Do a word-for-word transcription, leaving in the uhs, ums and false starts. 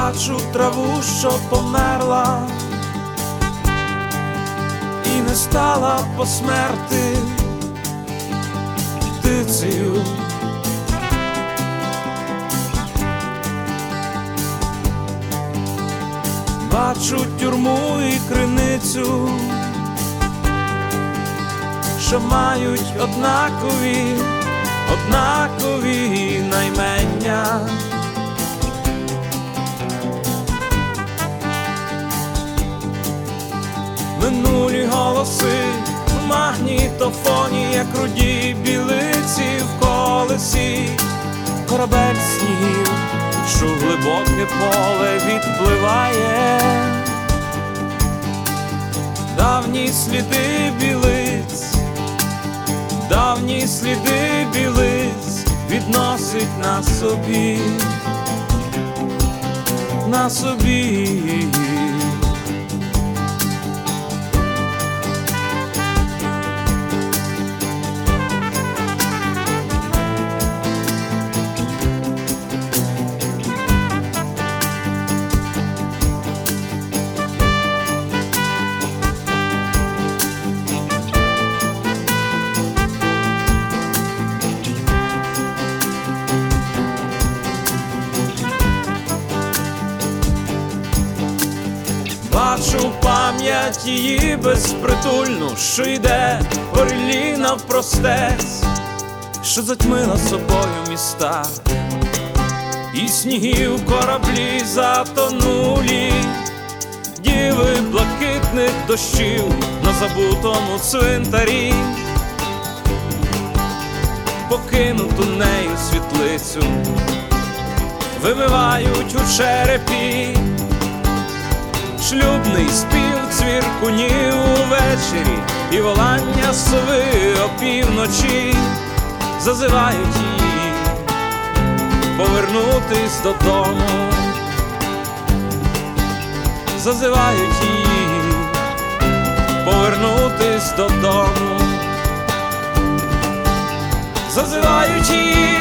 Бачу траву, що померла і не стала по смерти птицею. Бачу тюрму і криницю, що мають однакові, однакові наймення. Минулі голоси в магнітофоні, як руді білиці в колесі. Корабель снігів, що в глибоке поле відпливає. Давні сліди білиць, давні сліди білиць відносить на собі, на собі. Бачу пам'ять її безпритульну, що йде по ріллі навпростець, що затьмила собою міста, і снігів кораблі затонулі, діви блакитних дощів на забутому цвинтарі, покинуту нею світлицю вимивають у черепі. Шлюбний спів цвіркунів увечері і волання сови опівночі зазивають її повернутись додому, зазивають її повернутись додому, зазивають її